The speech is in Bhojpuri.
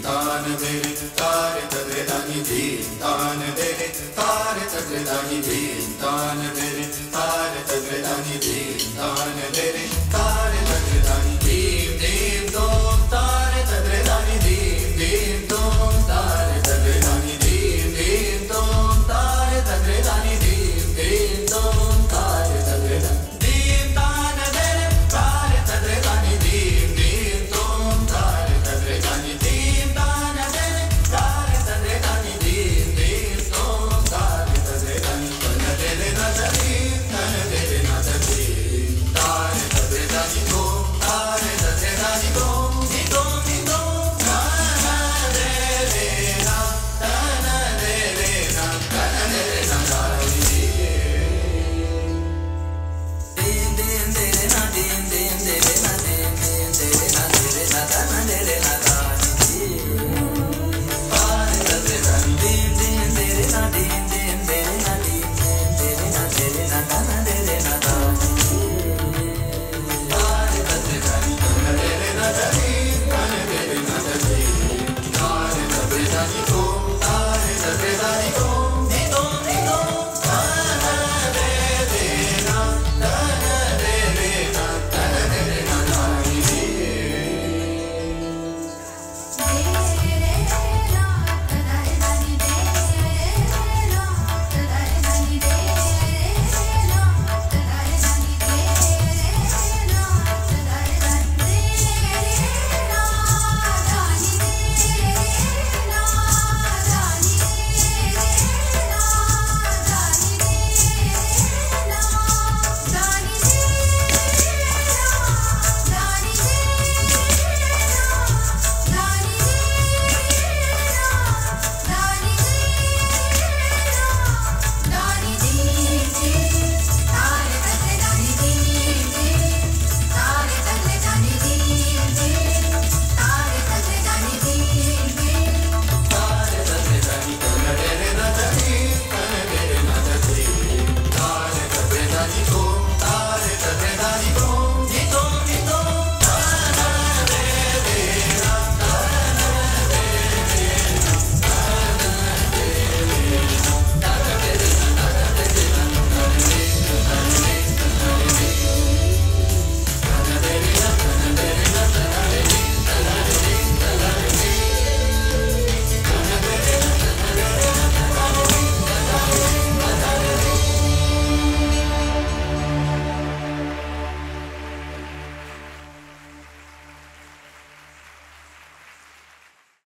तान देरे तारे तगरे दानी धीम तान देरे तारे तगरे दानी धीम तान देरे तारे तगरे दानी धीम तान देरे तारे तगरे दानी धीम धीम दोम तारे तगरे दानी धीम धीम दोम तारे तगरे दानी धीम धीम दोम तारे तगरे दानी धीम धीम दोम तारे तगरे दानी धीम तान देरे तारे तगरे दानी धीम धीम दोम तारे तगरे दानी धीम तान देरे तारे तगरे दानी धीम धीम दोम तारे तगरे दानी तन देरे न धीम तन देरे न धीम तारे तगरे दानी दोम तारे तगरे दानी दोम नी दोम तन देरे ना तन देरे ना तन देरे ना दानी धीम धीम देरे ना धीम धीम देरे